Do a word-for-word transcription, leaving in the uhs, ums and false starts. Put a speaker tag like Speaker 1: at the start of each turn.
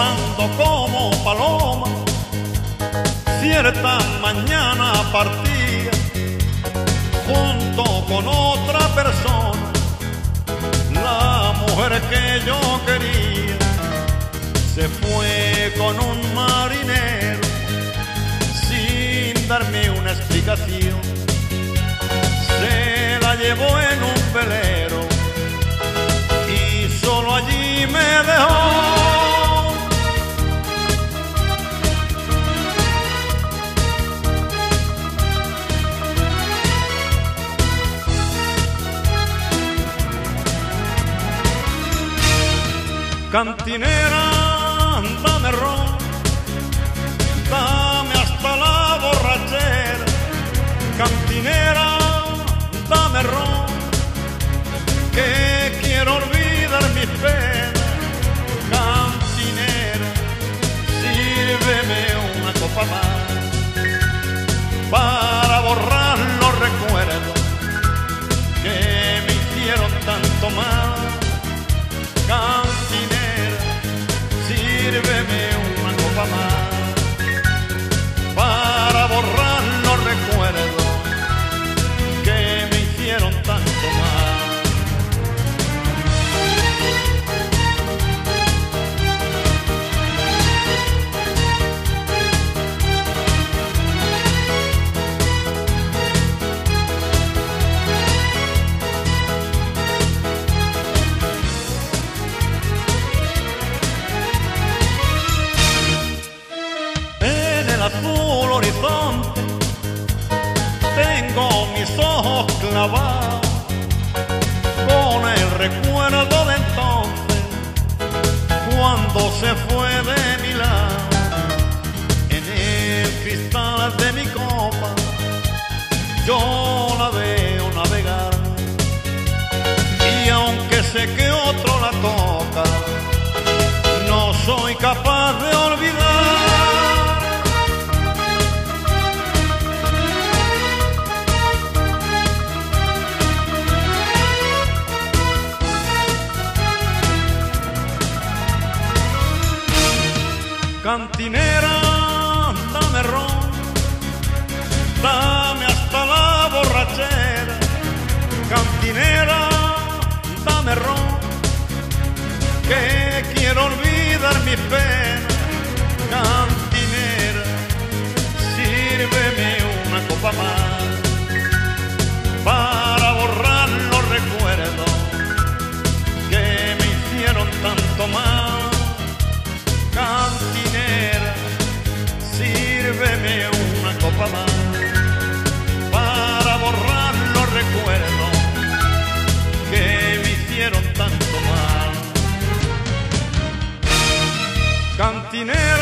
Speaker 1: volando como paloma. Cierta mañana partía junto con otra persona, la mujer que yo quería se fue con un marinero sin darme una explicación. Se la llevó en un velero y solo allí me dejó. Cantinera, dame ron, dame hasta la borrachera. Cantinera, dame ron, que quiero olvidar mis penas. Cantinera, sírveme una copa más para borrar los recuerdos que me hicieron tanto mal. Cantinera, sírveme una copa más para borrar los recuerdos que me hicieron tanto mal. Azul horizonte tengo mis ojos clavados con el recuerdo de entonces, cuando se fue de mi lado. En el cristal de mi copa yo la veo navegar, y aunque sé que otro la toca, no soy capaz de olvidar. Cantinera, dame ron, dame hasta la borrachera. Cantinera, dame ron, que quiero olvidar mis penas. Cantinera, sírveme una copa más para borrar los recuerdos que me hicieron tanto mal. Cantinera, sírveme una copa más para borrar los recuerdos que me hicieron tanto mal. Cantinera,